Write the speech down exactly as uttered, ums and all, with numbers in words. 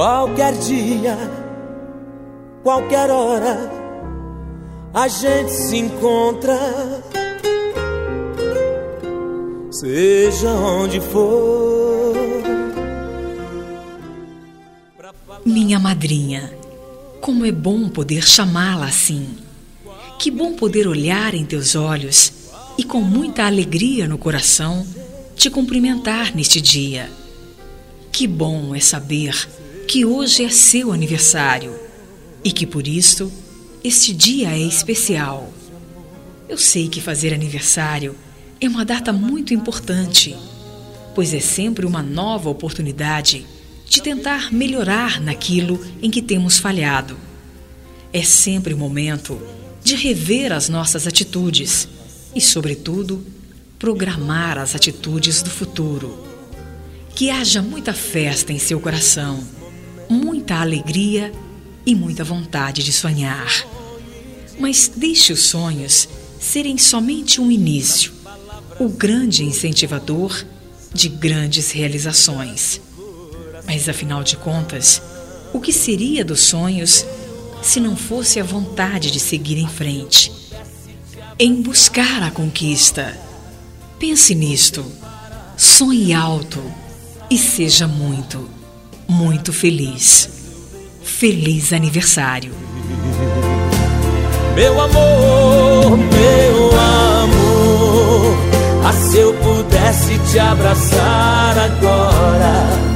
Qualquer dia, qualquer hora, a gente se encontra, seja onde for. Minha madrinha, como é bom poder chamá-la assim. Que bom poder olhar em teus olhos e com muita alegria no coração te cumprimentar neste dia. Que bom é saber que hoje é seu aniversário e que por isso este dia é especial. Eu sei que fazer aniversário é uma data muito importante, pois é sempre uma nova oportunidade de tentar melhorar naquilo em que temos falhado. É sempre o momento de rever as nossas atitudes e, sobretudo, programar as atitudes do futuro. Que haja muita festa em seu coração, muita alegria e muita vontade de sonhar. Mas deixe os sonhos serem somente um início, o grande incentivador de grandes realizações. Mas, afinal de contas, o que seria dos sonhos se não fosse a vontade de seguir em frente, em buscar a conquista? Pense nisto, sonhe alto e seja muito, muito feliz. Feliz aniversário. Meu amor, meu amor, ah, se eu pudesse te abraçar agora,